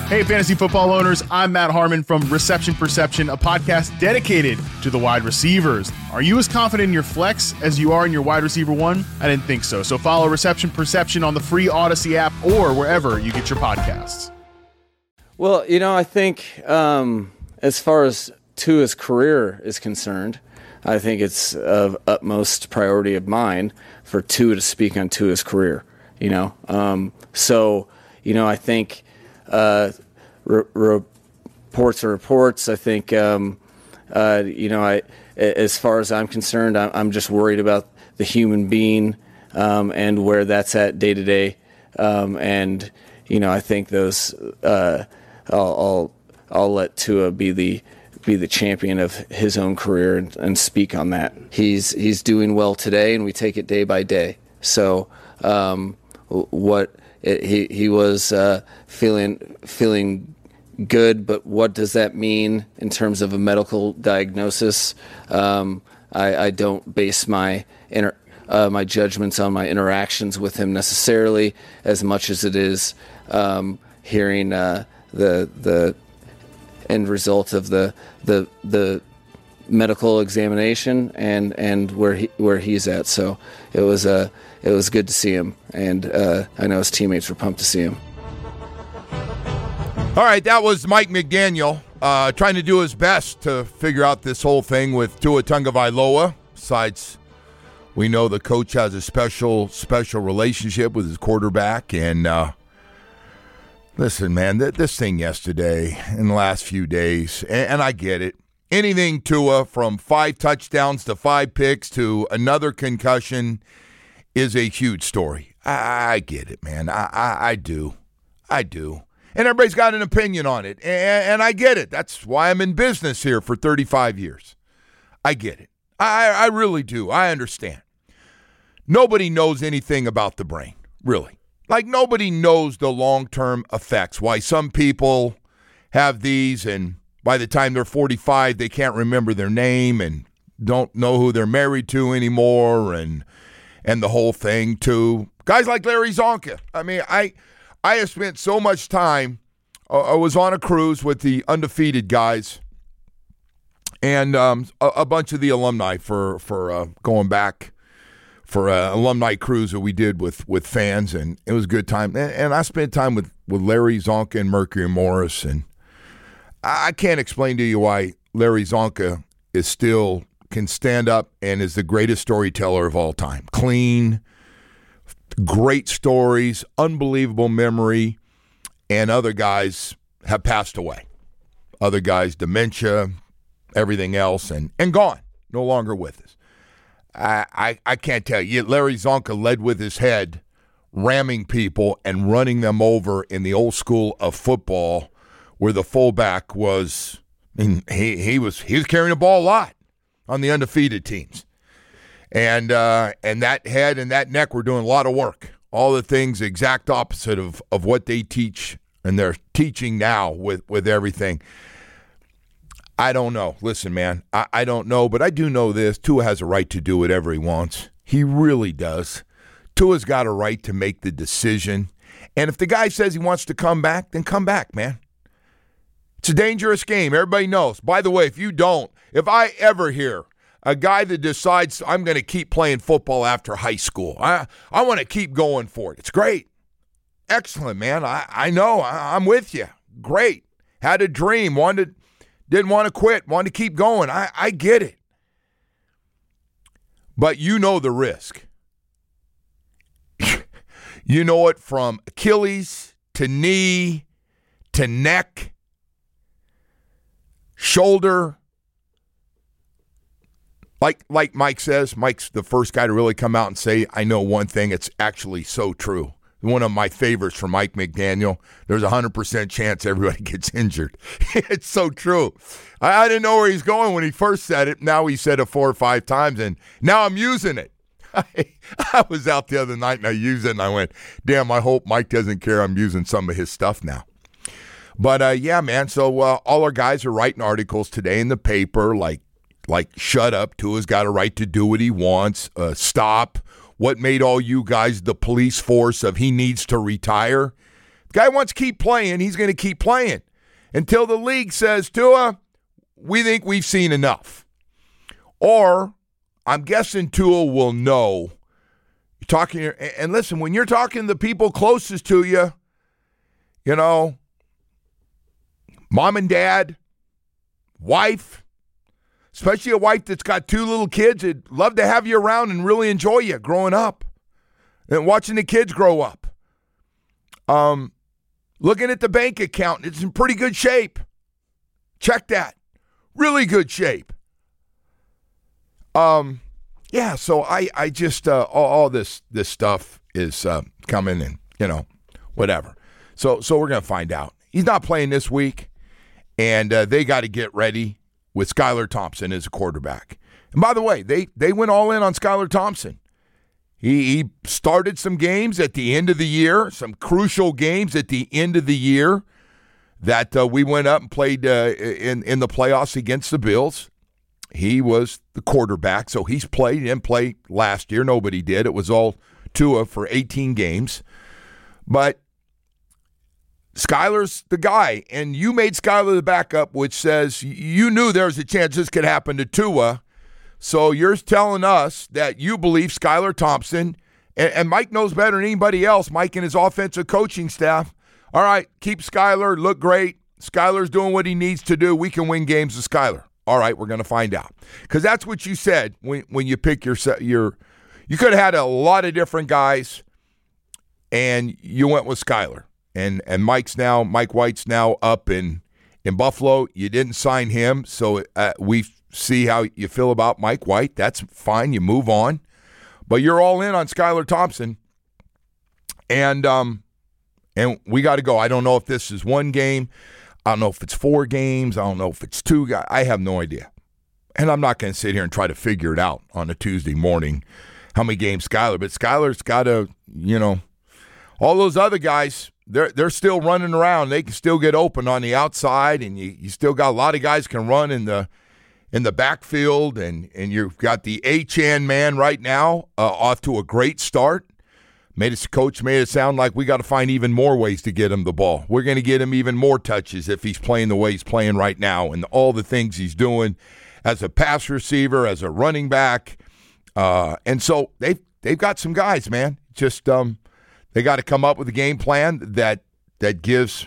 Hey, fantasy football owners, I'm Matt Harmon from Reception Perception, a podcast dedicated to the wide receivers. Are you as confident in your flex as you are in your wide receiver one? I didn't think so. So follow Reception Perception on the free Odyssey app or wherever you get your podcasts. Well, I think as far as Tua's career is concerned, I think it's of utmost priority of mine for Tua to speak on Tua's career, I think reports are reports. I think, as far as I'm concerned, I'm just worried about the human being and where that's at day to day. I think those I'll let Tua be the champion of his own career and speak on that. He's doing well today, and we take it day by day. So he was feeling good, but what does that mean in terms of a medical diagnosis? I don't base my judgments on my interactions with him necessarily, as much as it is hearing the end result of the medical examination and where he's at. So it was good to see him, and I know his teammates were pumped to see him. All right, that was Mike McDaniel trying to do his best to figure out this whole thing with Tua Tagovailoa. Besides, we know the coach has a special relationship with his quarterback. And listen, man, this thing yesterday in the last few days, and I get it. Anything Tua, from 5 touchdowns to 5 picks to another concussion, is a huge story. I get it, man. I do. And everybody's got an opinion on it, and I get it. That's why I'm in business here for 35 years. I get it. I really do. I understand. Nobody knows anything about the brain, really. Like, nobody knows the long-term effects, why some people have these, and by the time they're 45, they can't remember their name and don't know who they're married to anymore, and the whole thing, too. Guys like Larry Zonka. I mean, I have spent so much time. I was on a cruise with the undefeated guys and a bunch of the alumni for going back for an alumni cruise that we did with fans, and it was a good time. And I spent time with Larry Zonka and Mercury Morris, and I can't explain to you why Larry Zonka can stand up and is the greatest storyteller of all time. Clean, great stories, unbelievable memory, and other guys have passed away. Other guys, dementia, everything else, and gone, no longer with us. I can't tell you. Larry Zonka led with his head, ramming people and running them over in the old school of football, where the fullback was. I mean, he was carrying the ball a lot on the undefeated teams. And that head and that neck were doing a lot of work. All the things exact opposite of what they teach and they're teaching now with everything. I don't know. Listen, man, I don't know, but I do know this. Tua has a right to do whatever he wants. He really does. Tua's got a right to make the decision. And if the guy says he wants to come back, then come back, man. It's a dangerous game. Everybody knows. By the way, if I ever hear a guy that decides I'm going to keep playing football after high school, I want to keep going for it. It's great. Excellent, man. I know. I'm with you. Great. Had a dream. Didn't want to quit. Wanted to keep going. I get it. But you know the risk. You know it from Achilles to knee to neck, shoulder. Like Mike says, Mike's the first guy to really come out and say, I know one thing, it's actually so true. One of my favorites from Mike McDaniel, there's a 100% chance everybody gets injured. It's so true. I didn't know where he's going when he first said it. Now he said it 4 or 5 times, and now I'm using it. I was out the other night, and I used it, and I went, damn, I hope Mike doesn't care I'm using some of his stuff now. But, yeah, man, so all our guys are writing articles today in the paper like shut up, Tua's got a right to do what he wants, stop. What made all you guys the police force of he needs to retire? Guy wants to keep playing. He's going to keep playing until the league says, Tua, we think we've seen enough. Or I'm guessing Tua will know. You're talking, and listen, when you're talking to the people closest to you, you know, mom and dad, wife, especially a wife that's got 2 little kids that'd love to have you around and really enjoy you growing up and watching the kids grow up. Looking at the bank account, it's in pretty good shape. Check that. Really good shape. Yeah, so I just, all this stuff is coming and, you know, whatever. So we're going to find out. He's not playing this week, and they got to get ready with Skylar Thompson as a quarterback. And by the way, they went all in on Skylar Thompson. He started some games at the end of the year, some crucial games at the end of the year that we went up and played in the playoffs against the Bills. He was the quarterback, so he's played. He didn't play last year. Nobody did. It was all Tua for 18 games. But Skylar's the guy, and you made Skylar the backup, which says you knew there was a chance this could happen to Tua. So you're telling us that you believe Skylar Thompson, and Mike knows better than anybody else, Mike and his offensive coaching staff. All right, keep Skylar, look great. Skylar's doing what he needs to do. We can win games with Skylar. All right, we're going to find out. Because that's what you said when you pick your you could have had a lot of different guys, and you went with Skylar. And Mike White's now up in Buffalo. You didn't sign him, so we see how you feel about Mike White. That's fine. You move on. But you're all in on Skylar Thompson. And we got to go. I don't know if this is one game. I don't know if it's 4 games. I don't know if it's 2 guys. I have no idea. And I'm not going to sit here and try to figure it out on a Tuesday morning how many games Skylar. But Skylar's got to, you know, all those other guys, they're still running around. They can still get open on the outside, and you still got a lot of guys can run in the backfield, and you've got the Achane man right now off to a great start. Coach made it sound like we got to find even more ways to get him the ball. We're going to get him even more touches if he's playing the way he's playing right now and all the things he's doing as a pass receiver, as a running back. And so they've got some guys, man. Just they got to come up with a game plan that gives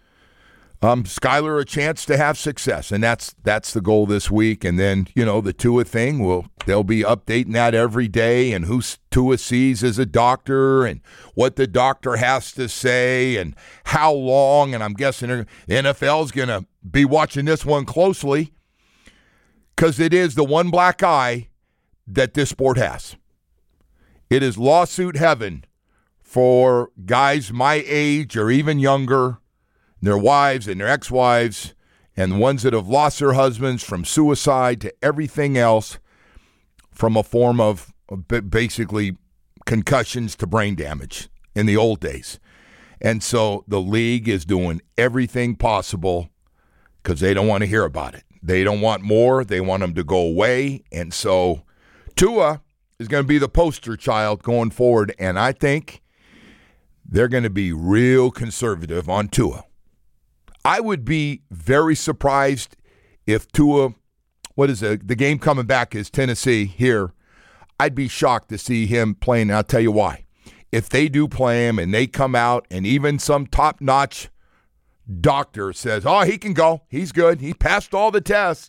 Skylar a chance to have success, and that's the goal this week. And then, you know, the Tua thing, they'll be updating that every day, and who Tua sees as a doctor, and what the doctor has to say, and how long. And I'm guessing the NFL's going to be watching this one closely because it is the one black eye that this sport has. It is lawsuit heaven for guys my age or even younger, their wives and their ex-wives, and the ones that have lost their husbands from suicide to everything else, from a form of basically concussions to brain damage in the old days. And so the league is doing everything possible because they don't want to hear about it. They don't want more. They want them to go away. And so Tua is going to be the poster child going forward, and I think they're going to be real conservative on Tua. I would be very surprised if Tua, the game coming back is Tennessee here. I'd be shocked to see him playing, and I'll tell you why. If they do play him and they come out and even some top-notch doctor says, oh, he can go, he's good, he passed all the tests,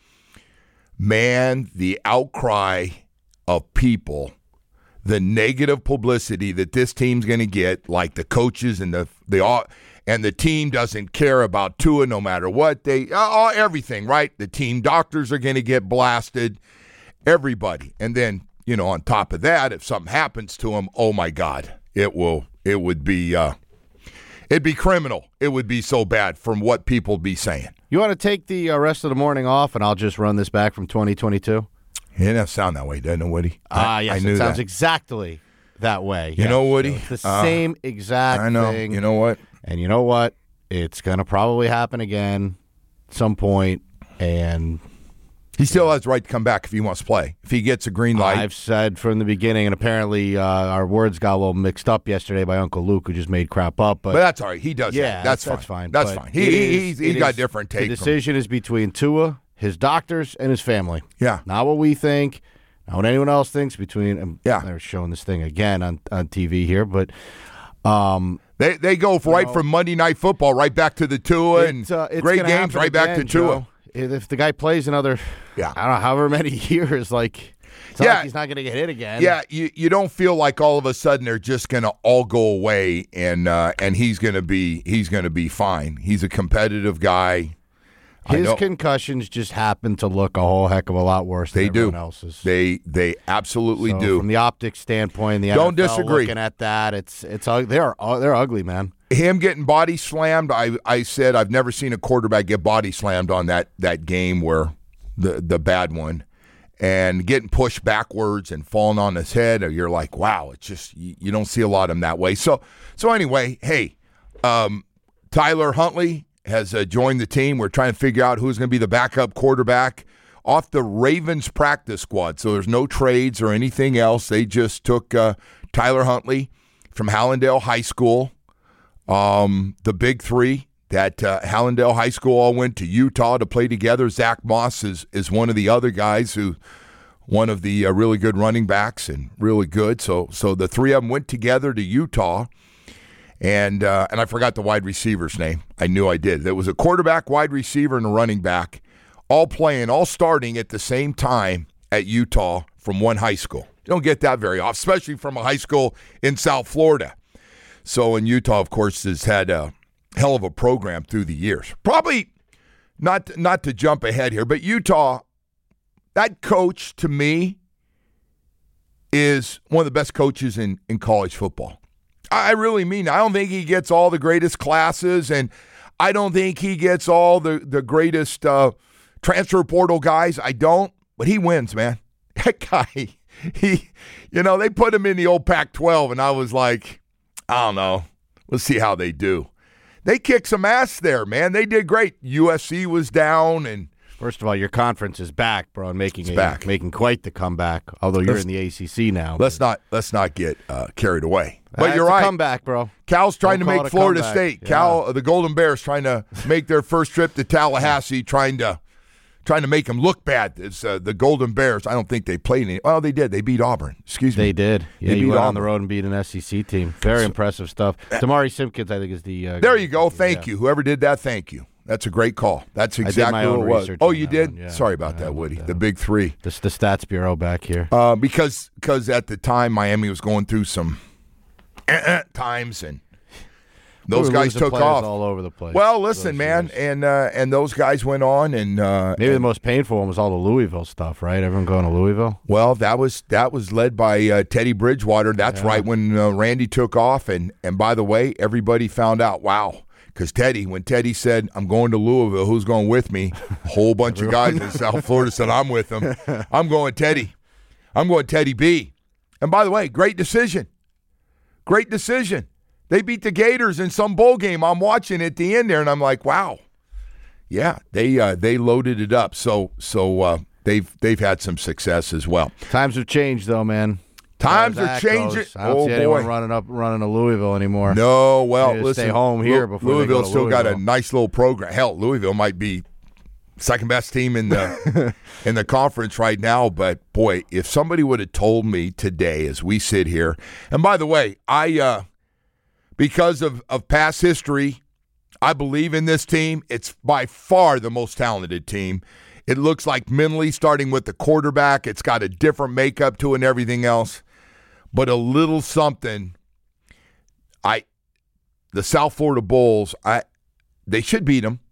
man, the outcry of people, the negative publicity that this team's going to get, like the coaches and the team doesn't care about Tua no matter what. Everything, right? The team doctors are going to get blasted, everybody. And then, you know, on top of that, if something happens to him, oh my God, it'd be criminal. It would be so bad from what people be saying. You want to take the rest of the morning off, and I'll just run this back from 2022? It doesn't sound that way, doesn't it, Woody? Yes, it sounds exactly that way. You know, Woody? So it's the same exact thing. I know. You know what? And you know what? It's going to probably happen again at some point, and He still has the right to come back if he wants to play. If he gets a green light. I've said from the beginning, and apparently our words got a little mixed up yesterday by Uncle Luke, who just made crap up. But that's all right. He does yeah, that. That's fine. That's fine. He's got a different take. The decision is between Tua, his doctors, and his family. Yeah. Not what we think, not what anyone else thinks between. Yeah. They're showing this thing again on TV here, but they go from Monday Night Football right back to the Tua and great games right back to Tua. Joe. If the guy plays another, I don't know, however many years, like he's not going to get hit again. Yeah, you don't feel like all of a sudden they're just going to all go away and he's going to be fine. He's a competitive guy. His concussions just happen to look a whole heck of a lot worse than everyone else's. They absolutely do. From the optics standpoint, the don't NFL disagree. Looking at that, they're ugly, man. Him getting body slammed, I said I've never seen a quarterback get body slammed on that game where the bad one, and getting pushed backwards and falling on his head. You're like, wow, it's just you don't see a lot of them that way. So anyway, hey, Tyler Huntley has joined the team. We're trying to figure out who's going to be the backup quarterback off the Ravens practice squad. So there's no trades or anything else. They just took Tyler Huntley from Hallandale High School. The big three that Hallandale High School all went to Utah to play together. Zach Moss is one of the other guys one of the really good running backs and really good. So the three of them went together to Utah, and I forgot the wide receiver's name. I knew I did. There was a quarterback, wide receiver, and a running back, all starting at the same time at Utah from one high school. You don't get that very often, especially from a high school in South Florida. So in Utah, of course, has had a hell of a program through the years. Probably not to jump ahead here, but Utah, that coach to me is one of the best coaches in college football. I really mean, I don't think he gets all the greatest classes, and I don't think he gets all the greatest transfer portal guys. I don't, but he wins, man. That guy, they put him in the old Pac-12, and I was like, I don't know. We'll see how they do. They kicked some ass there, man. They did great. USC was down, and first of all, your conference is back, bro, and making quite the comeback. Although you're in the ACC now. Let's not get carried away. But you're right. Comeback, bro. Cal's trying to make Florida State. Yeah. Cal, the Golden Bears, trying to make their first trip to Tallahassee, trying to make them look bad. It's the Golden Bears. I don't think they played any. Well, they did. They beat Auburn. Excuse me. They did. Yeah, they you went Auburn on the road and beat an SEC team. Very impressive stuff. Damari Simpkins, I think, is the. There you go. Thank you. Whoever did that, thank you. That's a great call. That's exactly what it was. Oh, you did? Yeah. Sorry about that, Woody. The big three. The Stats Bureau back here. Because at the time, Miami was going through some times, and those guys took off all over the place. Well, listen, man, and those guys went on, and maybe the most painful one was all the Louisville stuff, right? Everyone going to Louisville. Well, that was led by Teddy Bridgewater. That's right when Randy took off, and by the way, everybody found out. Wow. Because when Teddy said, I'm going to Louisville, who's going with me? A whole bunch of guys in South Florida said, I'm with him. I'm going Teddy. I'm going Teddy B. And by the way, great decision. Great decision. They beat the Gators in some bowl game. I'm watching at the end there, and I'm like, wow. Yeah, they loaded it up. So they've had some success as well. Times have changed, though, man. Times are changing. I don't see anyone running to Louisville anymore. No, well, listen. Stay home here before Louisville still Louisville. got a nice little program. Hell, Louisville might be second best team in the in the conference right now. But boy, if somebody would have told me today, as we sit here, and by the way, I because of past history, I believe in this team. It's by far the most talented team. It looks like mentally, starting with the quarterback, it's got a different makeup to it and everything else. But a little something, the South Florida Bulls, they should beat them.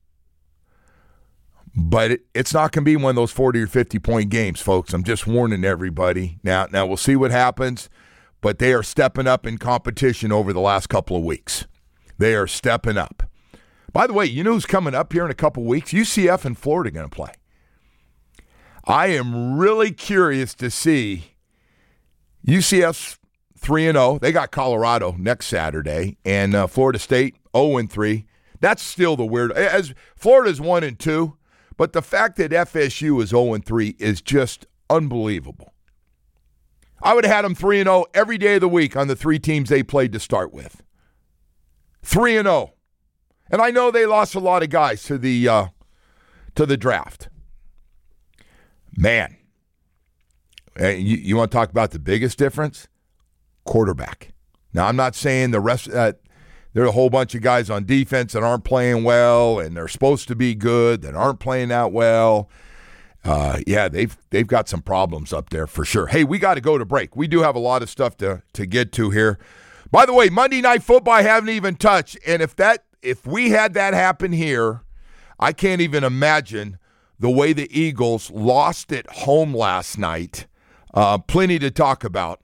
But it's not going to be one of those 40 or 50-point games, folks. I'm just warning everybody. Now we'll see what happens. But they are stepping up in competition over the last couple of weeks. They are stepping up. By the way, you know who's coming up here in a couple of weeks? UCF and Florida are going to play. I am really curious to see UCF's 3-0. They got Colorado next Saturday, and Florida State 0-3. That's still the weird. As Florida's 1-2, But the fact that FSU is 0-3 is just unbelievable. I would have had them 3-0 every day of the week on the 3 teams they played to start with. 3-0. And I know they lost a lot of guys to the draft. Man, you want to talk about the biggest difference? Quarterback. Now, I'm not saying the rest. There are a whole bunch of guys on defense that aren't playing well, and they're supposed to be good that aren't playing that well. Yeah, they've got some problems up there for sure. Hey, we got to go to break. We do have a lot of stuff to get to here. By the way, Monday Night Football I haven't even touched, and if we had that happen here, I can't even imagine the way the Eagles lost at home last night. Plenty to talk about.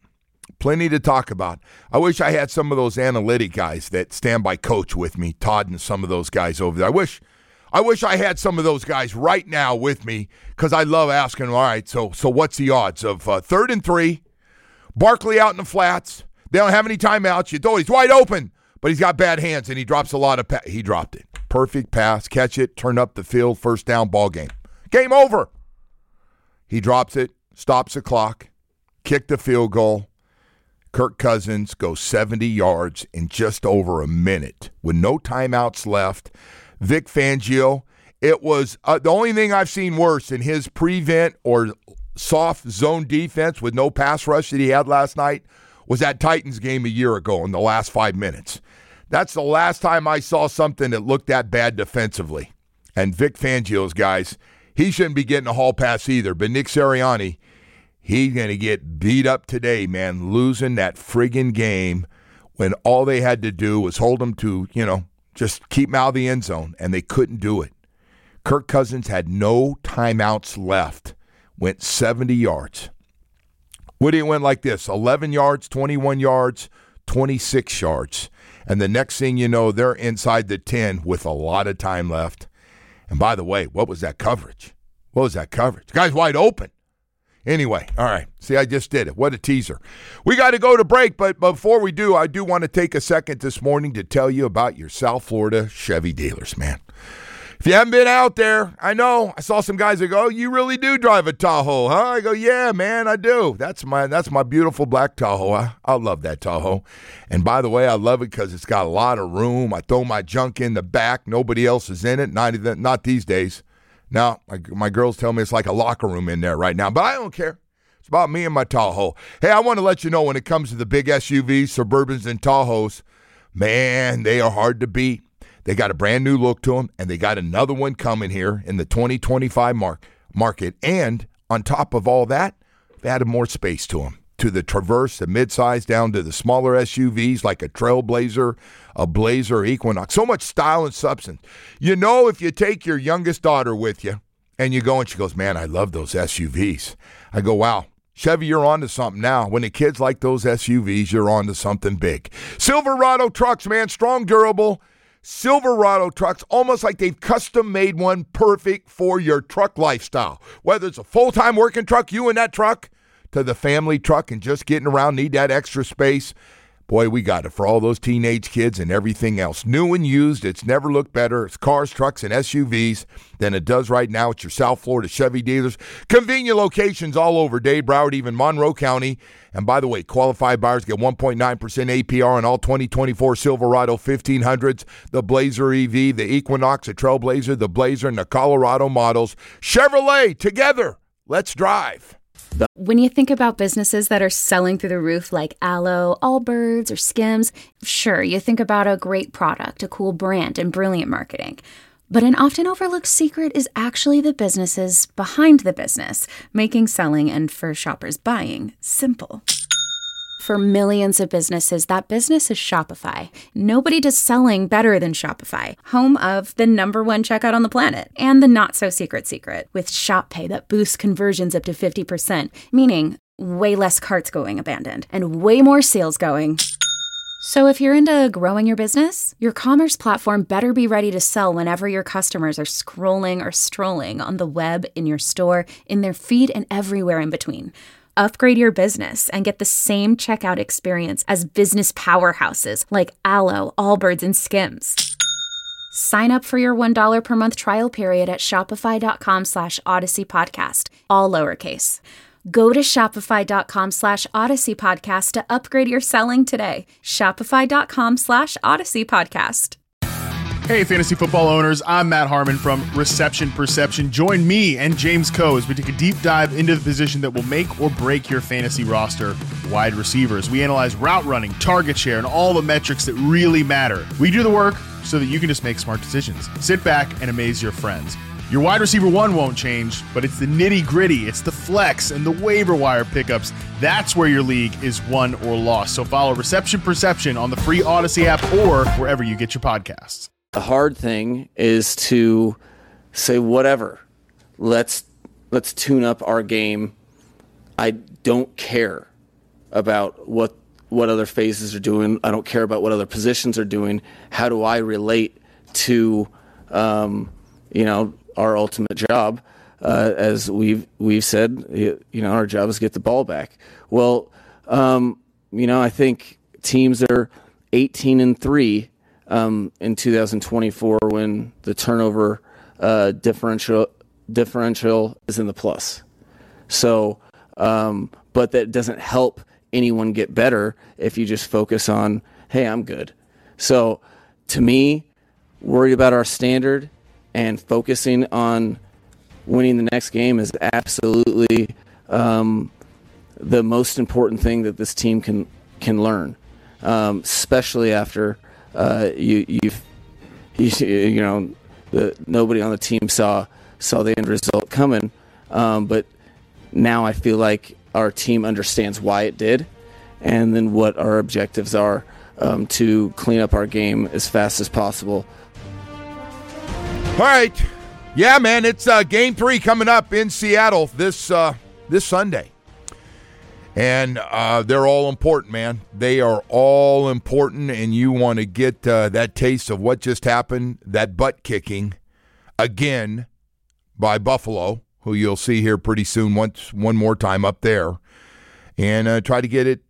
I wish I had some of those analytic guys that stand by coach with me, Todd and some of those guys over there. I wish I had some of those guys right now with me because I love asking them, all right, so what's the odds of 3rd and 3, Barkley out in the flats, they don't have any timeouts, you throw, he's wide open, but he's got bad hands and he drops a lot of he dropped it. Perfect pass, catch it, turn up the field, first down, ball game. Game over. He drops it, stops the clock, kicked the field goal. Kirk Cousins goes 70 yards in just over a minute with no timeouts left. Vic Fangio, it was the only thing I've seen worse in his prevent or soft zone defense with no pass rush that he had last night was that Titans game a year ago in the last 5 minutes. That's the last time I saw something that looked that bad defensively. And Vic Fangio's guys, he shouldn't be getting a hall pass either, but Nick Sirianni, he's going to get beat up today, man, losing that friggin' game when all they had to do was hold him to, just keep him out of the end zone, and they couldn't do it. Kirk Cousins had no timeouts left, went 70 yards. Woody went like this, 11 yards, 21 yards, 26 yards. And the next thing you know, they're inside the 10 with a lot of time left. And by the way, what was that coverage? The guy's wide open. Anyway, all right. See, I just did it. What a teaser. We got to go to break, but before we do, I do want to take a second this morning to tell you about your South Florida Chevy dealers, man. If you haven't been out there, I know, I saw some guys that go, oh, you really do drive a Tahoe, huh? I go, yeah, man, I do. That's my beautiful black Tahoe. I love that Tahoe. And by the way, I love it because it's got a lot of room. I throw my junk in the back. Nobody else is in it. Not these days. Now, my girls tell me it's like a locker room in there right now, but I don't care. It's about me and my Tahoe. Hey, I want to let you know when it comes to the big SUVs, Suburbans, and Tahoes, man, they are hard to beat. They got a brand new look to them, and they got another one coming here in the 2025 market. And on top of all that, they added more space to them, to the Traverse, the midsize, down to the smaller SUVs like a Trailblazer, a Blazer, Equinox. So much style and substance. If you take your youngest daughter with you and you go and she goes, man, I love those SUVs. I go, wow, Chevy, you're on to something now. When the kids like those SUVs, you're on to something big. Silverado trucks, man, strong, durable. Silverado trucks, almost like they've custom made one perfect for your truck lifestyle. Whether it's a full-time working truck, you in that truck, to the family truck and just getting around, need that extra space. Boy, we got it for all those teenage kids and everything else. New and used, it's never looked better. It's cars, trucks, and SUVs than it does right now at your South Florida Chevy dealers. Convenient locations all over Dade, Broward, even Monroe County. And by the way, qualified buyers get 1.9% APR on all 2024 Silverado 1500s, the Blazer EV, the Equinox, the Trailblazer, the Blazer, and the Colorado models. Chevrolet, together, let's drive. When you think about businesses that are selling through the roof like Aloe, Allbirds, or Skims, sure, you think about a great product, a cool brand, and brilliant marketing. But an often overlooked secret is actually the businesses behind the business, making selling and for shoppers buying simple. For millions of businesses, that business is Shopify. Nobody does selling better than Shopify, home of the #1 checkout on the planet, and the not-so-secret with Shop Pay that boosts conversions up to 50%, meaning way less carts going abandoned and way more sales going. So if you're into growing your business, your commerce platform better be ready to sell whenever your customers are scrolling or strolling on the web, in your store, in their feed, and everywhere in between. Upgrade your business and get the same checkout experience as business powerhouses like Aloe, Allbirds, and Skims. Sign up for your $1 per month trial period at shopify.com/Odyssey Podcast, all lowercase. Go to shopify.com/Odyssey Podcast to upgrade your selling today. Shopify.com/Odyssey Podcast. Hey, fantasy football owners, I'm Matt Harmon from Reception Perception. Join me and James Coe as we take a deep dive into the position that will make or break your fantasy roster, wide receivers. We analyze route running, target share, and all the metrics that really matter. We do the work so that you can just make smart decisions. Sit back and amaze your friends. Your wide receiver one won't change, but it's the nitty gritty. It's the flex and the waiver wire pickups. That's where your league is won or lost. So follow Reception Perception on the free Odyssey app or wherever you get your podcasts. The hard thing is to say, whatever, let's tune up our game. I don't care about what other phases are doing. I don't care about what other positions are doing. How do I relate to, our ultimate job? As we've said, our job is to get the ball back. Well, I think teams are 18-3 in 2024 when the turnover differential is in the plus. So, but that doesn't help anyone get better if you just focus on, hey, I'm good. So to me, worried about our standard and focusing on winning the next game is absolutely the most important thing that this team can learn, especially after nobody on the team saw the end result coming, but now I feel like our team understands why it did, and then what our objectives are to clean up our game as fast as possible. All right, yeah, man, it's Game 3 coming up in Seattle this Sunday. And they're all important, man. They are all important, and you want to get that taste of what just happened, that butt kicking, again, by Buffalo, who you'll see here pretty soon one more time up there, and try to get it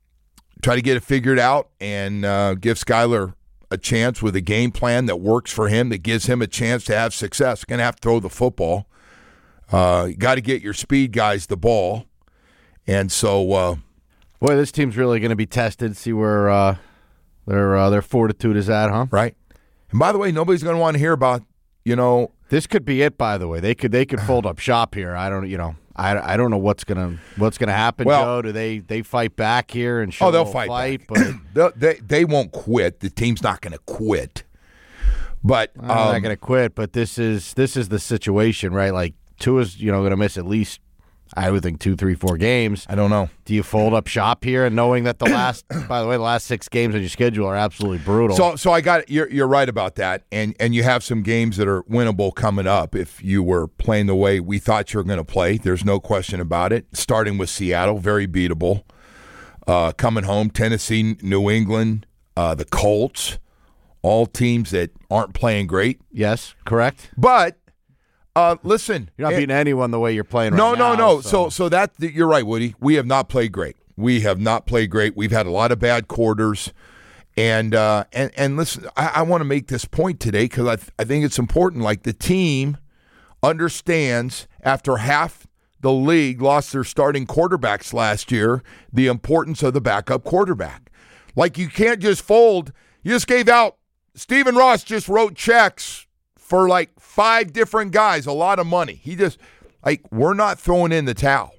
figured out and give Skyler a chance with a game plan that works for him, that gives him a chance to have success. Going to have to throw the football. You got to get your speed guys the ball. And so, boy, this team's really going to be tested. See where their fortitude is at, huh? Right. And by the way, nobody's going to want to hear about, This could be it. By the way, they could fold up shop here. I don't know what's gonna happen. Well, Joe, do they fight back here and show they'll fight back. But they won't quit. The team's not going to quit. But they're not going to quit. But this is the situation, right? Like Tua's going to miss at least, I would think, 2, 3, 4 games. I don't know. Do you fold up shop here and knowing that the last 6 games on your schedule are absolutely brutal? So I got you're right about that, and you have some games that are winnable coming up if you were playing the way we thought you were going to play. There's no question about it. Starting with Seattle, very beatable. Coming home, Tennessee, New England, the Colts, all teams that aren't playing great. Yes, correct. But listen, you're not beating anyone the way you're playing right now. No. So that you're right, Woody. We have not played great. We've had a lot of bad quarters, and listen, I want to make this point today because I think it's important. Like, the team understands after half the league lost their starting quarterbacks last year, the importance of the backup quarterback. Like, you can't just fold. You just gave out. Stephen Ross just wrote checks for like 5 different guys, a lot of money. He just, we're not throwing in the towel.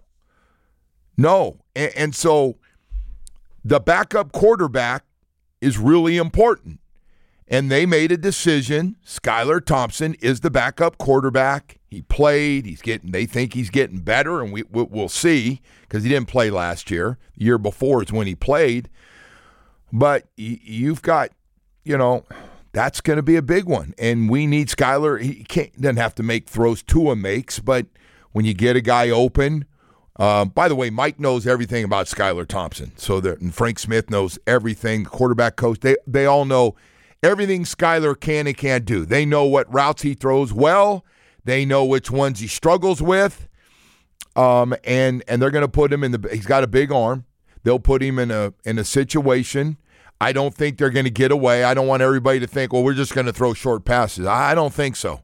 No. And so the backup quarterback is really important. And they made a decision. Skylar Thompson is the backup quarterback. He played. They think he's getting better, and we'll see because he didn't play last year. The year before is when he played. But you've got, that's going to be a big one. And we need Skylar. He doesn't have to make throws Tua makes, but when you get a guy open, by the way, Mike knows everything about Skylar Thompson. And Frank Smith knows everything. The quarterback coach, they all know everything Skylar can and can't do. They know what routes he throws well. They know which ones he struggles with. And they're going to put him he's got a big arm. They'll put him in a situation. I don't think they're going to get away. I don't want everybody to think, well, we're just going to throw short passes. I don't think so.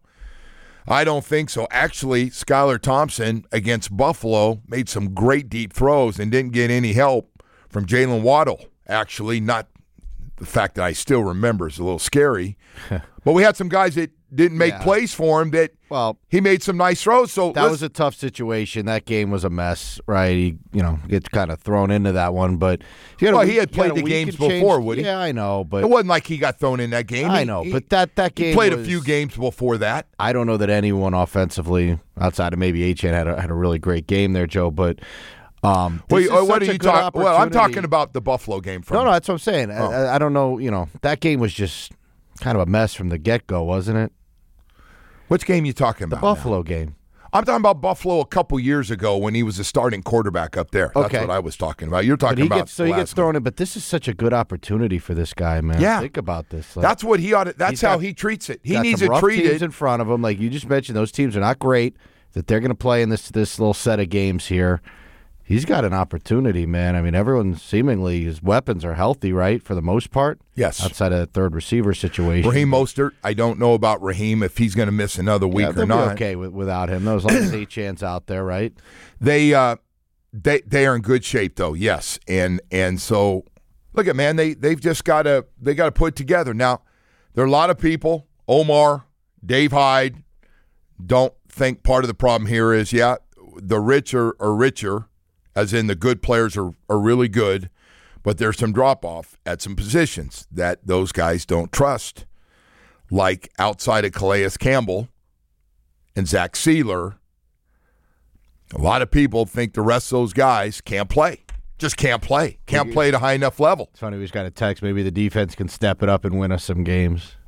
Actually, Skylar Thompson against Buffalo made some great deep throws and didn't get any help from Jalen Waddle. Actually, not the fact that I still remember is a little scary. But we had some guys that didn't make plays for him that he made some nice throws. So that was a tough situation. That game was a mess, right? He gets kind of thrown into that one. But he had played the games before, would he? Yeah, I know. But it wasn't like he got thrown in that game. I know, but that game he played a few games before that. I don't know that anyone offensively, outside of maybe Achane, had a really great game there, Joe. But wait, what are you talking? Well, I'm talking about the Buffalo game. No, that's what I'm saying. I don't know. That game was just kind of a mess from the get-go, wasn't it? Which game are you talking about? The Buffalo game. I'm talking about Buffalo a couple years ago when he was a starting quarterback up there. That's what I was talking about. You're talking about. He gets thrown in, but this is such a good opportunity for this guy, man. Yeah. Think about this. That's what he ought to. That's how he treats it. He needs it treated. Teams in front of him, like you just mentioned. Those teams are not great. That they're going to play in this little set of games here. He's got an opportunity, man. I mean, everyone seemingly, his weapons are healthy, right, for the most part? Yes. Outside of that third receiver situation. Raheem Mostert, I don't know about Raheem if he's going to miss another week or not. Okay without him, though, as long as Achane's out there, right? They are in good shape, though, yes. And so, look at, man, they've just got to put it together. Now, there are a lot of people, Omar, Dave Hyde, don't think part of the problem here is, the rich are richer, as in the good players are really good, but there's some drop-off at some positions that those guys don't trust, like outside of Calais Campbell and Zach Sealer. A lot of people think the rest of those guys can't play. Just can't play. Can't play at a high enough level. It's funny, we just got a text. Maybe the defense can step it up and win us some games.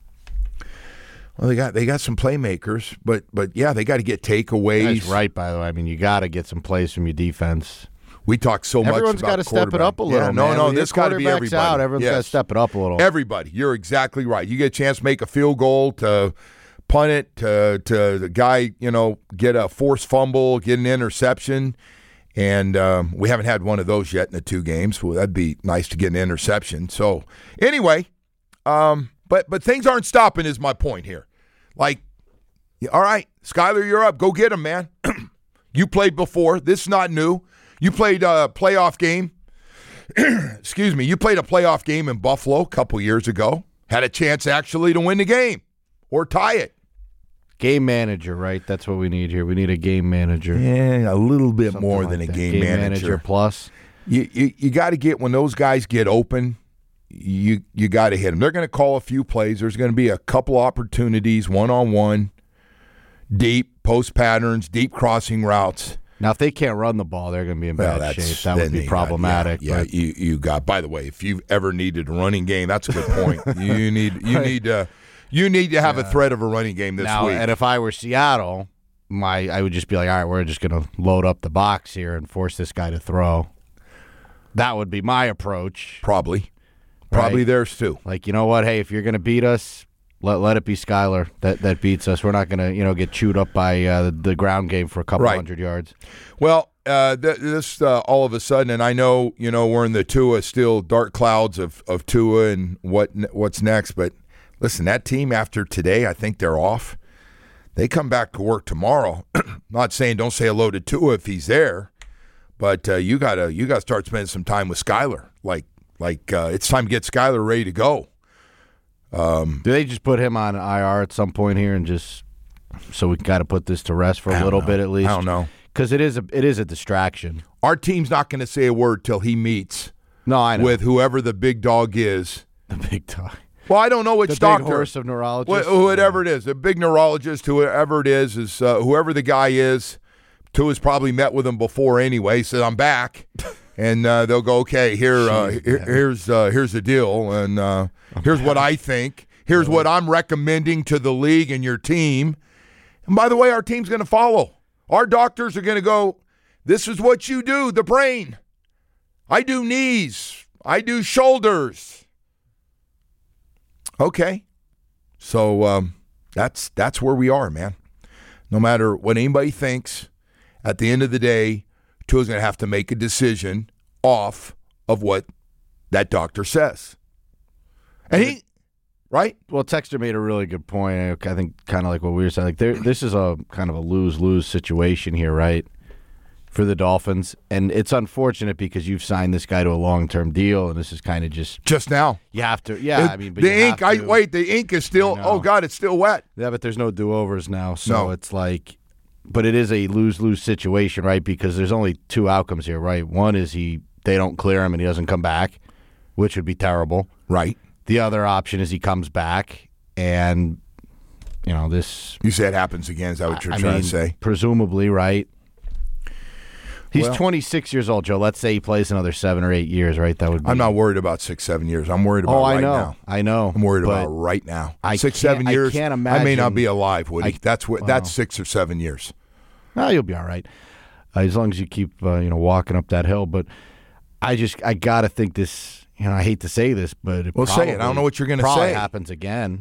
Well, they got some playmakers, but yeah, they got to get takeaways. That's right, by the way. I mean, you got to get some plays from your defense. We talk so much about everyone's got to step it up a little. Yeah, no, this got to be everybody. Out, everyone's got to step it up a little. Everybody, you're exactly right. You get a chance to make a field goal, to punt it, to the guy, get a forced fumble, get an interception, and we haven't had one of those yet in the 2 games. Well, that'd be nice to get an interception. So anyway, but things aren't stopping is my point here. Like, all right, Skyler, you're up. Go get him, man. You played before. This is not new. You played a playoff game. Excuse me. You played a playoff game in Buffalo a couple years ago. Had a chance actually to win the game or tie it. Game manager, right? That's what we need here. We need a game manager. Yeah, a little bit Something more like than a that. game manager plus. You got to get, when those guys get open, you got to hit them. They're going to call a few plays. There's going to be a couple opportunities, one-on-one, deep post patterns, deep crossing routes. Now, if they can't run the ball, they're going to be in bad shape. That would be problematic. You got. By the way, if you've ever needed a running game, that's a good point. You need to have a threat of a running game this week. And if I were Seattle, I would just be like, all right, we're just going to load up the box here and force this guy to throw. That would be my approach. Probably Right? theirs too. Like, you know what? Hey, if you're going to beat us, let it be Skyler that beats us. We're not going to get chewed up by the ground game for a couple hundred yards. Well, this all of a sudden, and I know we're in the Tua still dark clouds of Tua and what's next. But listen, that team after today, I think they're off. They come back to work tomorrow. Not saying don't say hello to Tua if he's there, but you gotta start spending some time with Skyler. Like it's time to get Skyler ready to go. Do they just put him on IR at some point here and just so we got to put this to rest for a little bit at least? I don't know, because it is a distraction. Our team's not going to say a word till he meets. No, I know. With whoever the big dog is. The big dog. Well, I don't know which doctor. The big horse of neurologists. Whatever it is, the big neurologist, whoever it is whoever the guy is. Tua's probably met with him before anyway. Said I'm back, and they'll go, okay, here's the deal, and here's what I think. Here's what I'm recommending to the league and your team. And by the way, our team's going to follow. Our doctors are going to go, this is what you do, the brain. I do knees. I do shoulders. Okay. So that's where we are, man. No matter what anybody thinks, at the end of the day, Tua's going to have to make a decision off of what that doctor says. And he, right? Well, Texter made a really good point. I think kind of like what we were saying. Like this is a kind of a lose-lose situation here, right, for the Dolphins. And it's unfortunate because you've signed this guy to a long-term deal, and this is kind of just now. You have to, yeah. But the ink. The ink is still. Oh God, it's still wet. Yeah, but there's no do-overs now, so No. it's like. But it is a lose-lose situation, right? Because there's only two outcomes here, right? One is they don't clear him and he doesn't come back, which would be terrible. Right. The other option is he comes back and, this. You say it happens again. Is that what you're trying to say? Presumably, right? He's Well- 26 years old, Joe. Let's say he plays another 7 or 8 years, right? That would be. I'm not worried about 6-7 years. I'm worried about right now. I know. I'm worried but about right now. I 6-7 can't- years. I can't I may not imagine- be alive, Woody. That's 6 or 7 years. No, you'll be all right. As long as you keep, walking up that hill. But I got to think this, I hate to say this, but Say it. I don't know what you're going to probably say. happens again.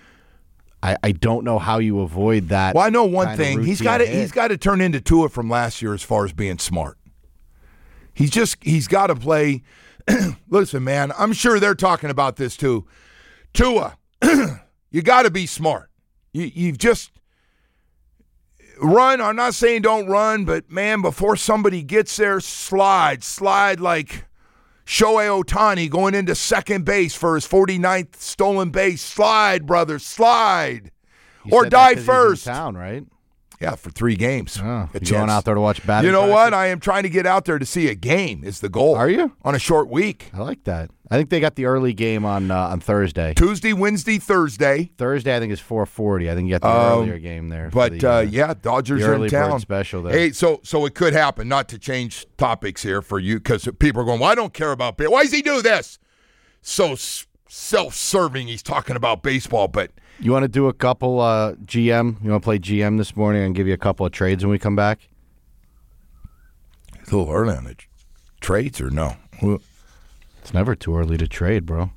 I don't know how you avoid that. Well, I know one kind of thing. He's routine got to turn into Tua from last year as far as being smart. He's got to play. Listen, man, I'm sure they're talking about this too. Tua, you got to be smart. You've just run. I'm not saying don't run, but man, before somebody gets there, slide like Shohei Ohtani going into second base for his 49th stolen base. Slide, brother, slide. You Or said that die 'cause he's first. in town, right? Yeah, for 3 games. Oh, A you chance. going out there to watch batting You know practice? what? I am trying to get out there to see a game is the goal. Are you? On a short week. I like that. I think they got the early game on Thursday. Tuesday, Wednesday, Thursday. Thursday, I think, is 4:40. I think you got the earlier game there. for But, the, Dodgers the are early in town. bird special there. Hey, so it could happen, not to change topics here for you, because people are going, well, I don't care about baseball. Why does he do this? So self-serving. He's talking about baseball, but You want to do a couple GM? You want to play GM this morning and give you a couple of trades when we come back? it's a little early on the trades or no? It's never too early to trade, bro.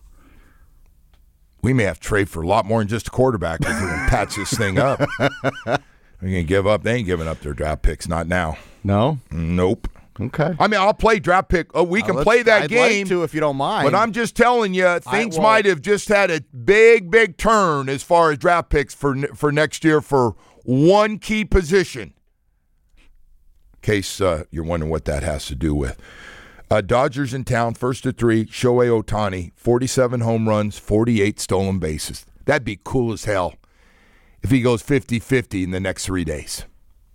We may have to trade for a lot more than just a quarterback if we're going to patch this thing up. We're going to give up. They ain't giving up their draft picks. Not now. No? Nope. Okay. I mean, I'll play draft pick. Oh, we can play that I'd game. like to if you don't mind. But I'm just telling you, things well- might have just had a big turn as far as draft picks for next year for one key position. In case you're wondering what that has to do with. Dodgers in town, 1-3, Shohei Ohtani, 47 home runs, 48 stolen bases. That'd be cool as hell if he goes 50-50 in the next 3 days.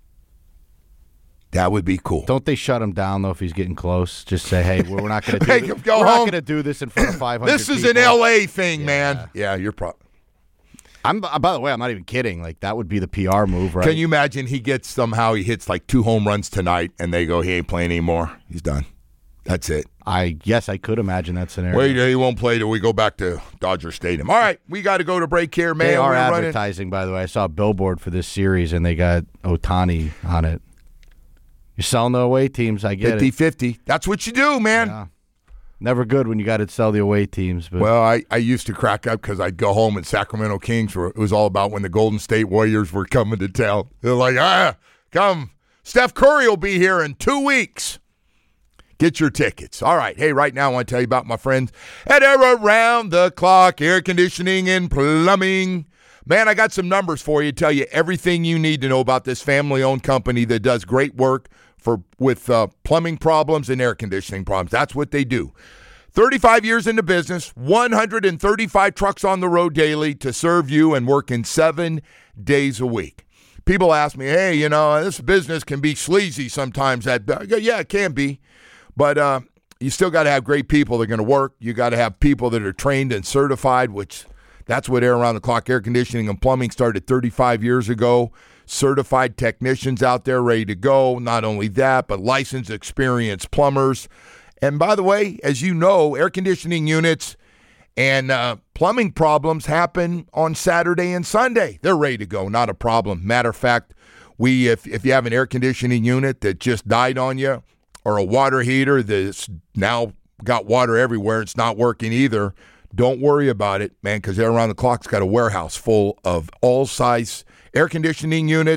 That would be cool. Don't they shut him down, though, if he's getting close? Just say, hey, we're not going to Make do him go We're not home. going to do this in front of 500 This is people. an L.A. thing, man. Yeah, you're probably. By the way, I'm not even kidding. Like, that would be the PR move, right? Can you imagine he hits like 2 home runs tonight and they go, he ain't playing anymore. He's done. That's it. Yes, I could imagine that scenario. Wait, he won't play till we go back to Dodger Stadium. All right, we got to go to break here, man. They are We're running. advertising, by the way. I saw a billboard for this series, and they got Ohtani on it. You're selling the away teams. I get it. 50-50. That's what you do, man. Yeah. Never good when you got to sell the away teams. But Well, I used to crack up because I'd go home and Sacramento Kings it was all about when the Golden State Warriors were coming to town. They're like, come. Steph Curry will be here in 2 weeks. Get your tickets. All right. Hey, right now I want to tell you about my friends at Around the Clock Air Conditioning and Plumbing. Man, I got some numbers for you to tell you everything you need to know about this family-owned company that does great work with plumbing problems and air conditioning problems. That's what they do. 35 years in the business, 135 trucks on the road daily to serve you and working 7 days a week. People ask me, hey, this business can be sleazy sometimes. Yeah, it can be. But you still got to have great people that are going to work. You got to have people that are trained and certified, which that's what Around the Clock Air Conditioning and Plumbing started 35 years ago. Certified technicians out there ready to go. Not only that, but licensed, experienced plumbers. And by the way, as you know, air conditioning units and plumbing problems happen on Saturday and Sunday. They're ready to go. Not a problem. Matter of fact, if you have an air conditioning unit that just died on you, or a water heater that's now got water everywhere, it's not working either, don't worry about it, man, because Around the Clock's got a warehouse full of all size air conditioning units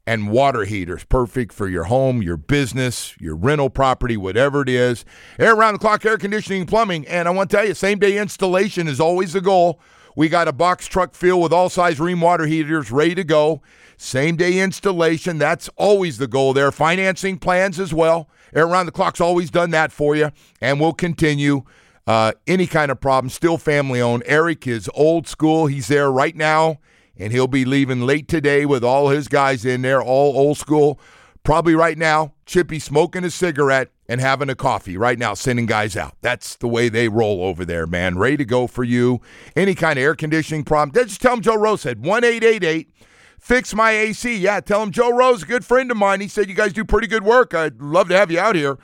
and water heaters. Perfect for your home, your business, your rental property, whatever it is. Around-the-clock air conditioning and plumbing. And I want to tell you, same-day installation is always the goal. We got a box truck filled with all-size Rheem water heaters ready to go. Same-day installation, that's always the goal there. Financing plans as well. Around the Clock's always done that for you, and we'll continue. Any kind of problem, still family-owned. Eric is old school. He's there right now, and he'll be leaving late today with all his guys in there, all old school. Probably right now, Chippy smoking a cigarette and having a coffee right now, sending guys out. That's the way they roll over there, man. Ready to go for you. Any kind of air conditioning problem, just tell them Joe Rose said, 1-888-FIX MY AC. Yeah, tell him Joe Rose, a good friend of mine. He said you guys do pretty good work. I'd love to have you out here.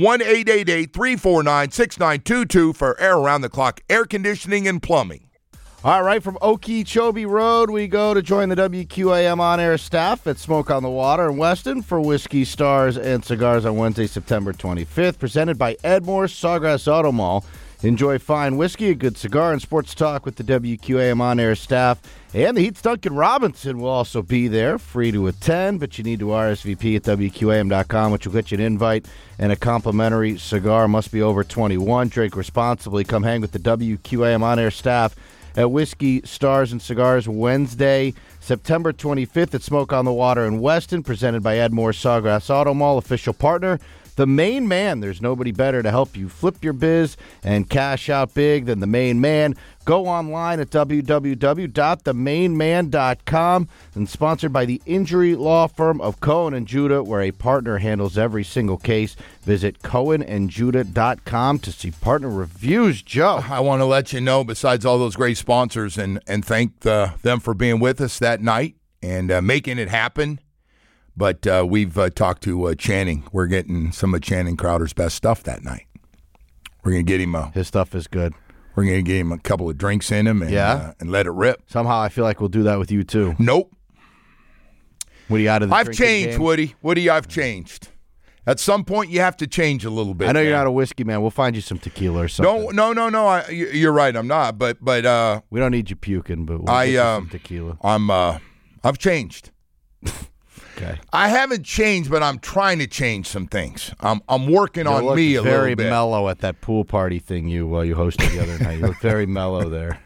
1-888-349-6922 for Around the Clock air conditioning and plumbing. All right, from Okeechobee Road, we go to join the WQAM on-air staff at Smoke on the Water in Weston for Whiskey, Stars, and Cigars on Wednesday, September 25th, presented by Edmore Sawgrass Auto Mall. Enjoy fine whiskey, a good cigar, and sports talk with the WQAM on-air staff. And the Heat's Duncan Robinson will also be there, free to attend, but you need to RSVP at WQAM.com, which will get you an invite and a complimentary cigar. Must be over 21. Drink responsibly. Come hang with the WQAM on-air staff at Whiskey, Stars, and Cigars Wednesday, September 25th at Smoke on the Water in Weston, presented by Edmore Sawgrass Auto Mall, official partner. The Main Man. There's nobody better to help you flip your biz and cash out big than the Main Man. Go online at www.themainman.com and sponsored by the injury law firm of Cohen and Judah, where a partner handles every single case. Visit cohenandjudah.com to see partner reviews. Joe, I want to let you know, besides all those great sponsors, and thank them for being with us that night and making it happen. But we've talked to Channing. We're getting some of Channing Crowder's best stuff that night. We're going to get him his stuff is good. We're going to get him a couple of drinks in him and let it rip. Somehow I feel like we'll do that with you too. Nope. Woody, out of the I've changed, game? Woody, I've changed. At some point, you have to change a little bit. I know man. You're not a whiskey man. We'll find you some tequila or something. No. You're right. I'm not. But we don't need you puking. But we'll get you some tequila. I've changed. Okay. I haven't changed, but I'm trying to change some things. I'm working on me a little bit. Very mellow at that pool party thing you hosted the other night. You look very mellow there.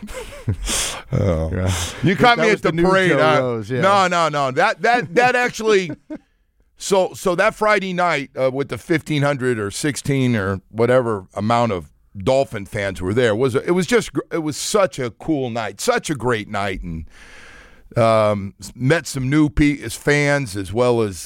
You caught me at the parade. Rose, yeah. No. That actually. So that Friday night with the 1,500 or 16 or whatever amount of Dolphin fans were there it was such a cool night, such a great night, and. Met some new fans as well as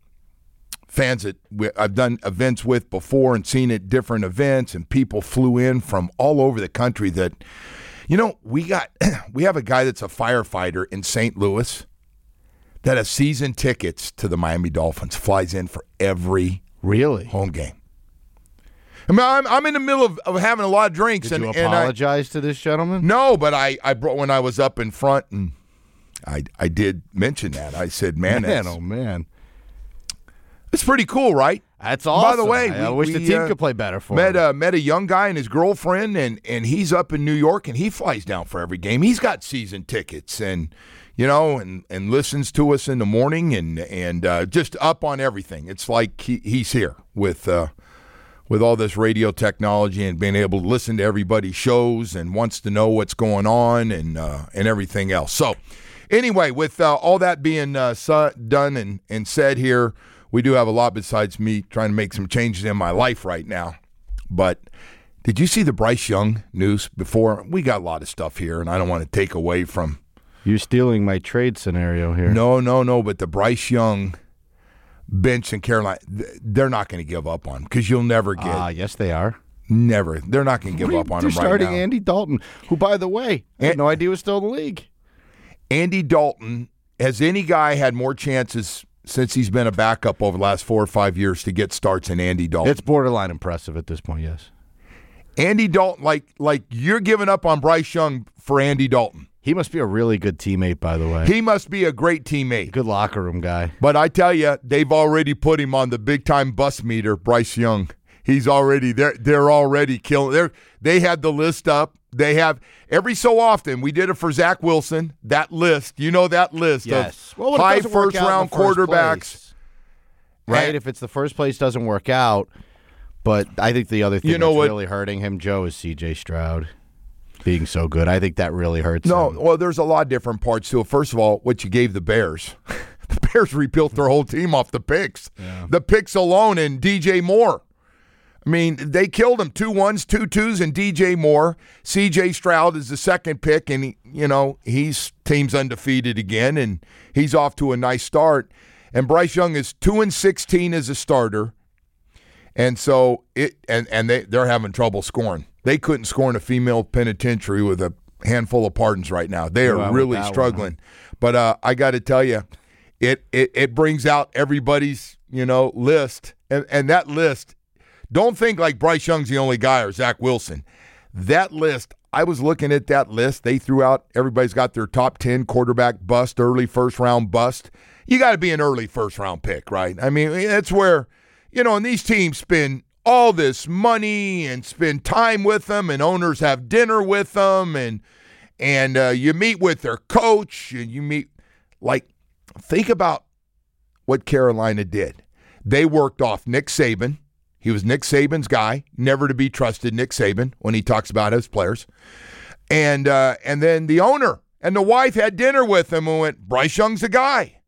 fans that I've done events with before and seen at different events, and people flew in from all over the country that, we have a guy that's a firefighter in St. Louis that has season tickets to the Miami Dolphins, flies in for every home game. I mean, I'm in the middle of having a lot of drinks. Did you apologize to this gentleman? No, but I brought when I was up in front and I did mention that. I said, man, oh man, it's pretty cool, right? That's awesome. By the way, I wish the team could play better for him. Met a young guy and his girlfriend, and he's up in New York, and he flies down for every game. He's got season tickets, and and listens to us in the morning, and just up on everything. It's like he's here with all this radio technology and being able to listen to everybody's shows and wants to know what's going on and everything else. So. Anyway, with all that being done and said here, we do have a lot besides me trying to make some changes in my life right now. But did you see the Bryce Young news before? We got a lot of stuff here, and I don't want to take away from. You're stealing my trade scenario here. No. But the Bryce Young bench in Carolina, they're not going to give up on him because you'll never get. Yes, they are. Never. They're not going to give up on him right now. They're starting Andy Dalton, who, by the way, I had no idea was still in the league. Andy Dalton, has any guy had more chances since he's been a backup over the last 4 or 5 years to get starts than Andy Dalton? It's borderline impressive at this point, yes. Andy Dalton, like you're giving up on Bryce Young for Andy Dalton. He must be a really good teammate, by the way. He must be a great teammate. Good locker room guy. But I tell you, they've already put him on the big-time bus meter, Bryce Young. he's already there. They're already killing. They had the list up. They have every so often. We did it for Zach Wilson. That list, that list Yes. of Well, when it high doesn't work out in first-round the first quarterbacks. place, right? If it's the first place doesn't work out, but I think the other thing that's really hurting him, Joe, is C.J. Stroud being so good. I think that really hurts him. Well, there's a lot of different parts to it. First of all, what you gave the Bears. The Bears rebuilt their whole team off the picks. Yeah. The picks alone and DJ Moore. I mean, they killed him. 2 1s, 2 2s, and DJ Moore. C.J. Stroud is the second pick, and he's team's undefeated again, and he's off to a nice start. And Bryce Young is 2-16 as a starter, and so they're having trouble scoring. They couldn't score in a female penitentiary with a handful of pardons right now. They are really struggling. But I got to tell you, it brings out everybody's list, and that list. Don't think like Bryce Young's the only guy or Zach Wilson. That list, I was looking at that list. They threw out, everybody's got their top 10 quarterback bust, early first-round bust. You got to be an early first-round pick, right? I mean, that's where, and these teams spend all this money and spend time with them, and owners have dinner with them, and you meet with their coach, and you meet, think about what Carolina did. They worked off Nick Saban. He was Nick Saban's guy, never to be trusted, Nick Saban, when he talks about his players. And then the owner and the wife had dinner with him and went, Bryce Young's the guy.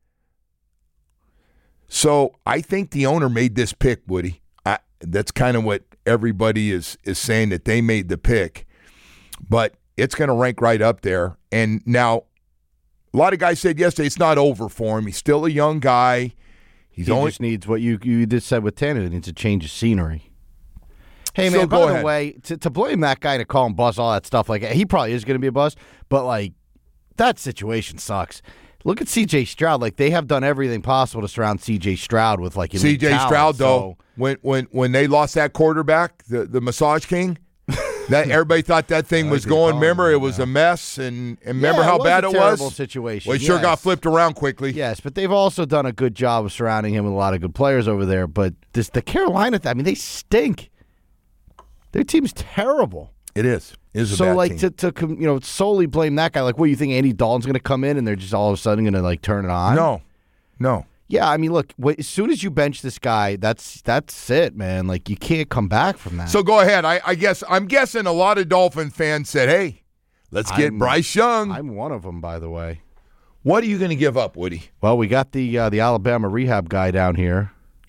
So I think the owner made this pick, Woody. That's kind of what everybody is saying, that they made the pick. But it's going to rank right up there. And now, a lot of guys said yesterday it's not over for him. He's still a young guy. He just needs what you just said with Tanner. He needs a change of scenery. Hey, man, so by the way, to blame that guy, to call him bust, all that stuff, he probably is going to be a bust, but, that situation sucks. Look at C.J. Stroud. They have done everything possible to surround C.J. Stroud with, elite C.J. talent, Stroud, though, when they lost that quarterback, the Massage King, that everybody thought that thing was going. Remember, it was a mess, and remember how bad it was? Terrible situation. Well, it sure got flipped around quickly. Yes, but they've also done a good job of surrounding him with a lot of good players over there. But the Carolina, they stink. Their team's terrible. It is. It is a so bad team. to solely blame that guy, what, you think Andy Dalton's going to come in and they're just all of a sudden going to turn it on? No. Yeah, look, as soon as you bench this guy, that's it, man. You can't come back from that. So go ahead. I'm guessing a lot of Dolphin fans said, hey, let's get Bryce Young. I'm one of them, by the way. What are you going to give up, Woody? Well, we got the Alabama rehab guy down here.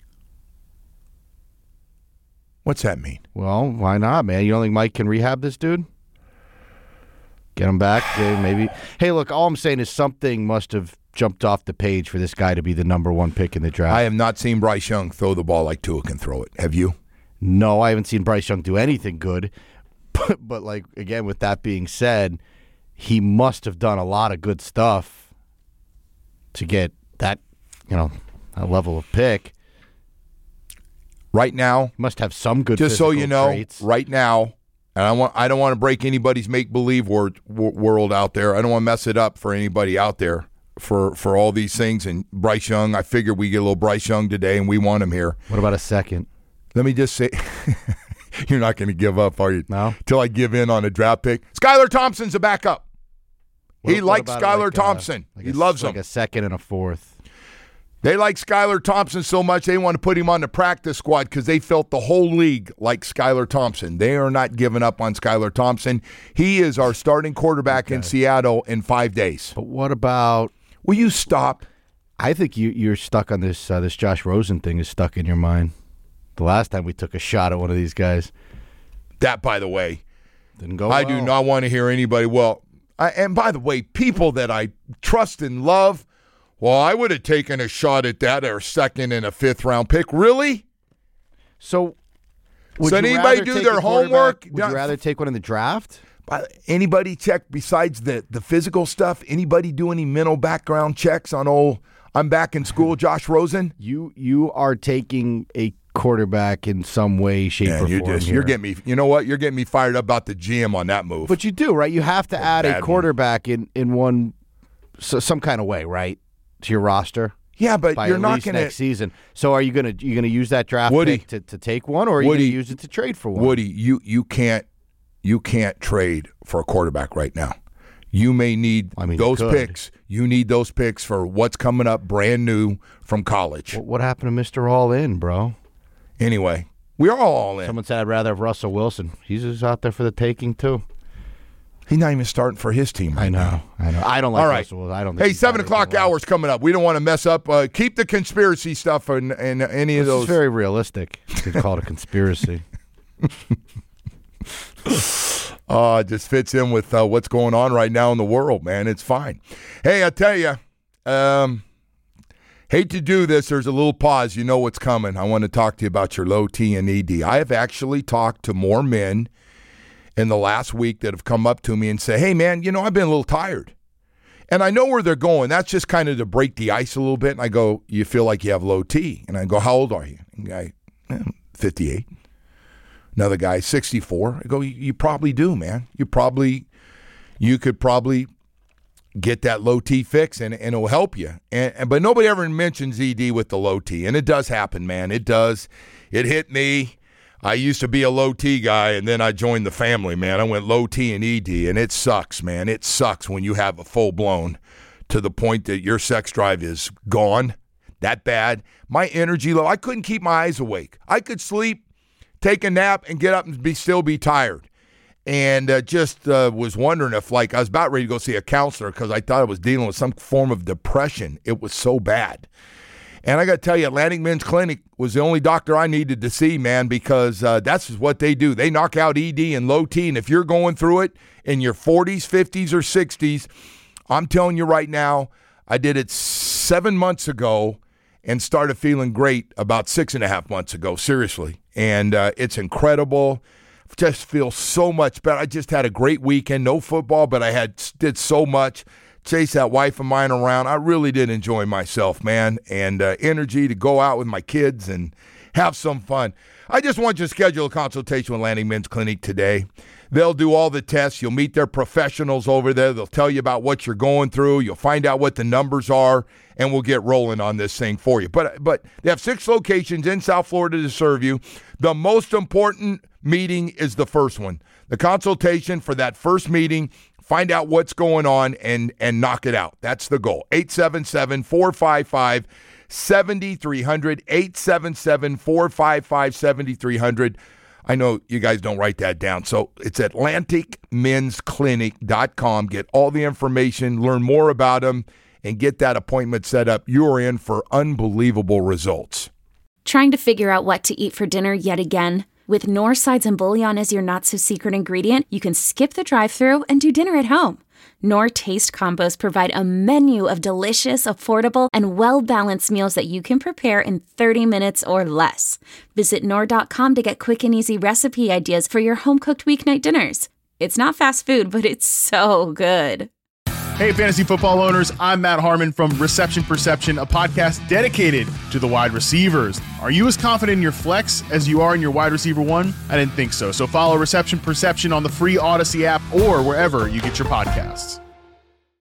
What's that mean? Well, why not, man? You don't think Mike can rehab this dude? Get him back, maybe. Hey, look, all I'm saying is something must have jumped off the page for this guy to be the number one pick in the draft. I have not seen Bryce Young throw the ball like Tua can throw it. Have you? No, I haven't seen Bryce Young do anything good. But again, with that being said, he must have done a lot of good stuff to get that, that level of pick. Right now, he must have some good. Just so you know, traits. Right now, and I don't want to break anybody's make-believe world out there. I don't want to mess it up for anybody out there for all these things. And Bryce Young, I figured we get a little Bryce Young today, and we want him here. What about a second? Let me just say, you're not going to give up, are you? No. Till I give in on a draft pick. Skylar Thompson's a backup. He likes Skylar Thompson. He loves him. Like a second and a fourth. They like Skylar Thompson so much they want to put him on the practice squad because they felt the whole league liked Skylar Thompson. They are not giving up on Skylar Thompson. He is our starting quarterback in Seattle in 5 days. But what about... Will you stop? I think you're stuck on this. This Josh Rosen thing is stuck in your mind. The last time we took a shot at one of these guys. That, by the way, didn't go I well. do not want to hear anybody... and by the way, people that I trust and love... Well, I would have taken a shot at that or second and a fifth-round pick. Really? So, would anybody do their homework? Would you rather take one in the draft? Anybody check besides the physical stuff? Anybody do any mental background checks on I'm back in school, Josh Rosen? You are taking a quarterback in some way, shape, or form. You're getting me. You know what? You're getting me fired up about the GM on that move. But you do, right? You have to add a quarterback in one some kind of way, right? To your roster. Yeah, but by you're at not least going to next season. So are you gonna use that draft pick to take one, or are you going to use it to trade for one? Woody, you can't trade for a quarterback right now. You may need those picks. You need those picks for what's coming up brand new from college. What happened to Mr. All In, bro? Anyway, we are all in. Someone said I'd rather have Russell Wilson. He's just out there for the taking too. He's not even starting for his team right now. I know. I don't like all right. Russell Wilson. I don't think hey, 7 o'clock hour's coming up. We don't want to mess up. Keep the conspiracy stuff and any of those. It's very realistic. You could call it a conspiracy. It just fits in with what's going on right now in the world, man. It's fine. Hey, I tell you, hate to do this. There's a little pause. You know what's coming. I want to talk to you about your low T and ED. I have actually talked to more men in the last week that have come up to me and say, hey, man, I've been a little tired. And I know where they're going. That's just kind of to break the ice a little bit. And I go, you feel like you have low T. And I go, how old are you? And the guy, 58. Another guy, 64. I go, you probably do, man. You could probably get that low T fix, and it will help you. But nobody ever mentions ED with the low T, and it does happen, man. It does. It hit me. I used to be a low T guy, and then I joined the family, man. I went low T and ED, and it sucks, man. It sucks when you have a full-blown to the point that your sex drive is gone, that bad. My energy level, I couldn't keep my eyes awake. I could sleep, take a nap, and get up and still be tired. And just was wondering if, I was about ready to go see a counselor because I thought I was dealing with some form of depression. It was so bad. And I got to tell you, Atlantic Men's Clinic was the only doctor I needed to see, man, because that's what they do. They knock out ED and low T. And if you're going through it in your 40s, 50s, or 60s, I'm telling you right now, I did it 7 months ago and started feeling great about 6.5 months ago, seriously. And it's incredible. Just feel so much better. I just had a great weekend. No football, but I did so much. Chase that wife of mine around. I really did enjoy myself, man, and energy to go out with my kids and have some fun. I just want you to schedule a consultation with Atlantic Men's Clinic today. They'll do all the tests. You'll meet their professionals over there. They'll tell you about what you're going through. You'll find out what the numbers are, and we'll get rolling on this thing for you. But they have 6 locations in South Florida to serve you. The most important meeting is the first one. The consultation for that first meeting, find out what's going on and knock it out. That's the goal. 877-455-7300, 877-455-7300. I know you guys don't write that down. So it's AtlanticMen'sClinic.com. Get all the information, learn more about them, and get that appointment set up. You're in for unbelievable results. Trying to figure out what to eat for dinner yet again? With Knorr sides and bouillon as your not-so-secret ingredient, you can skip the drive-thru and do dinner at home. Knorr Taste Combos provide a menu of delicious, affordable, and well-balanced meals that you can prepare in 30 minutes or less. Visit Knorr.com to get quick and easy recipe ideas for your home-cooked weeknight dinners. It's not fast food, but it's so good. Hey, fantasy football owners, I'm Matt Harmon from Reception Perception, a podcast dedicated to the wide receivers. Are you as confident in your flex as you are in your wide receiver one? I didn't think so. So follow Reception Perception on the free Odyssey app or wherever you get your podcasts.